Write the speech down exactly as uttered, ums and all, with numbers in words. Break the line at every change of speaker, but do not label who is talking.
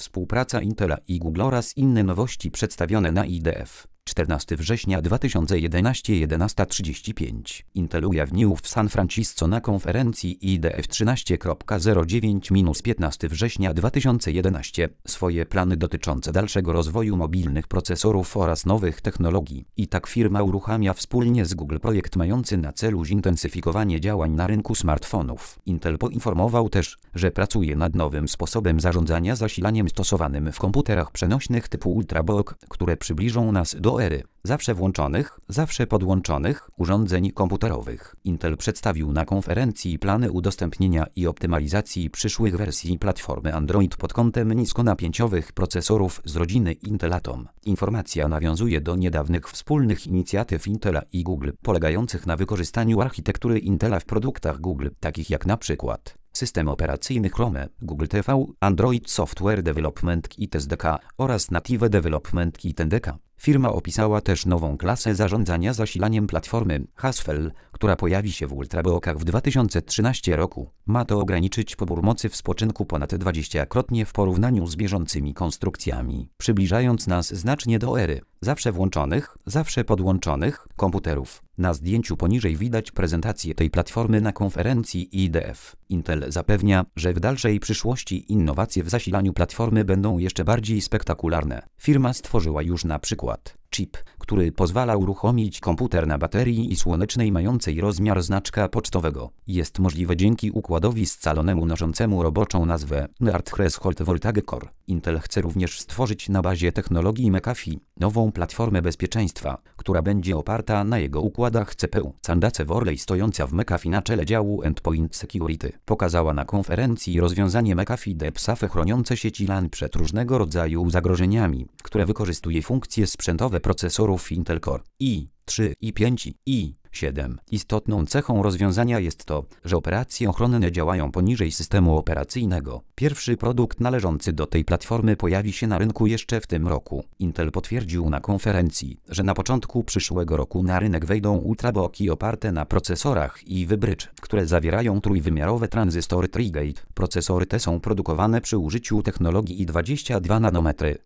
Współpraca Intela i Google oraz inne nowości przedstawione na I D F. czternastego września dwa tysiące jedenastego jedenasta trzydzieści pięć. Intel ujawnił w San Francisco na konferencji I D F trzynaście zero dziewięć piętnastego września dwa tysiące jedenastego swoje plany dotyczące dalszego rozwoju mobilnych procesorów oraz nowych technologii. I tak firma uruchamia wspólnie z Google projekt mający na celu zintensyfikowanie działań na rynku smartfonów. Intel poinformował też, że pracuje nad nowym sposobem zarządzania zasilaniem stosowanym w komputerach przenośnych typu Ultrabook, które przybliżą nas do ery zawsze włączonych, zawsze podłączonych urządzeń komputerowych. Intel przedstawił na konferencji plany udostępnienia i optymalizacji przyszłych wersji platformy Android pod kątem niskonapięciowych procesorów z rodziny Intel Atom. Informacja nawiązuje do niedawnych wspólnych inicjatyw Intela i Google, polegających na wykorzystaniu architektury Intela w produktach Google, takich jak na przykład system operacyjny Chrome, Google T V, Android Software Development Kit S D K oraz Native Development Kit N D K. Firma opisała też nową klasę zarządzania zasilaniem platformy Haswell, która pojawi się w Ultrabookach w dwa tysiące trzynastym roku. Ma to ograniczyć pobór mocy w spoczynku ponad dwudziestokrotnie w porównaniu z bieżącymi konstrukcjami, przybliżając nas znacznie do ery zawsze włączonych, zawsze podłączonych komputerów. Na zdjęciu poniżej widać prezentację tej platformy na konferencji I D F. Intel zapewnia, że w dalszej przyszłości innowacje w zasilaniu platformy będą jeszcze bardziej spektakularne. Firma stworzyła już na przykład chip, który pozwala uruchomić komputer na baterii i słonecznej mającej rozmiar znaczka pocztowego. Jest możliwe dzięki układowi scalonemu noszącemu roboczą nazwę Near Threshold Voltage Core. Intel chce również stworzyć na bazie technologii McAfee nową platformę bezpieczeństwa, która będzie oparta na jego układach C P U. Sandace Worley, stojąca w McAfee na czele działu Endpoint Security, pokazała na konferencji rozwiązanie McAfee DepSafe chroniące sieci LAN przed różnego rodzaju zagrożeniami, które wykorzystuje funkcje sprzętowe procesorów Intel Core i trzy, i pięć, i siedem. Istotną cechą rozwiązania jest to, że operacje ochronne działają poniżej systemu operacyjnego. Pierwszy produkt należący do tej platformy pojawi się na rynku jeszcze w tym roku. Intel potwierdził na konferencji, że na początku przyszłego roku na rynek wejdą ultrabooki oparte na procesorach i Bridge, które zawierają trójwymiarowe tranzystory Tri-Gate. Procesory te są produkowane przy użyciu technologii I dwadzieścia dwa nanometry.